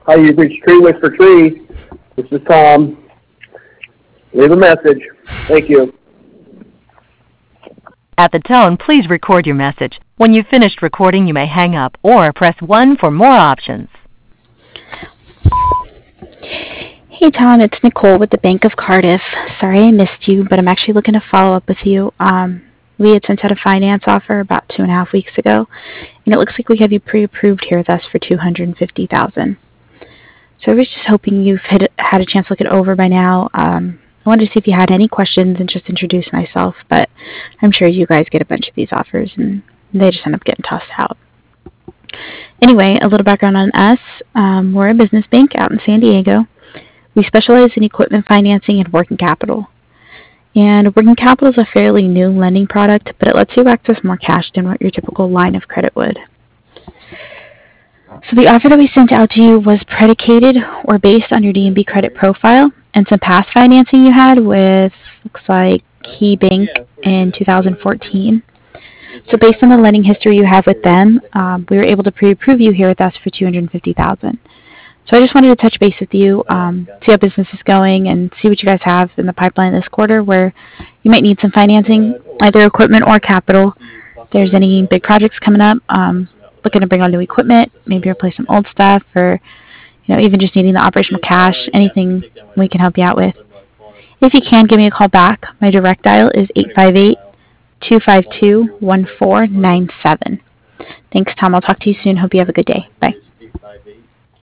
Hi, you've reached Tree Whisper Tree. This is Tom. Leave a message. Thank you. At the tone, please record your message. When you've finished recording, you may hang up or press 1 for more options. Hey Tom, it's Nicole with the Bank of Cardiff. Sorry I missed you, but I'm actually looking to follow up with you. We had sent out a finance offer about 2.5 weeks ago, and it looks like we have you pre-approved here with us for $250,000. So I was just hoping you've had a chance to look it over by now. I wanted to see if you had any questions and just introduce myself, but I'm sure you guys get a bunch of these offers, and they just end up getting tossed out. Anyway, a little background on us. We're a business bank out in San Diego. We specialize in equipment financing and working capital. And working capital is a fairly new lending product, but it lets you access more cash than what your typical line of credit would. So the offer that we sent out to you was predicated or based on your D&B credit profile and some past financing you had with, looks like, KeyBank in 2014. So based on the lending history you have with them, we were able to pre-approve you here with us for $250,000. So I just wanted to touch base with you, see how business is going, and see what you guys have in the pipeline this quarter where you might need some financing, either equipment or capital. If there's any big projects coming up, looking to bring on new equipment, maybe replace some old stuff, or even just needing the operational cash, anything we can help you out with. If you can, give me a call back. My direct dial is 858-252-1497. Thanks, Tom. I'll talk to you soon. Hope you have a good day. Bye.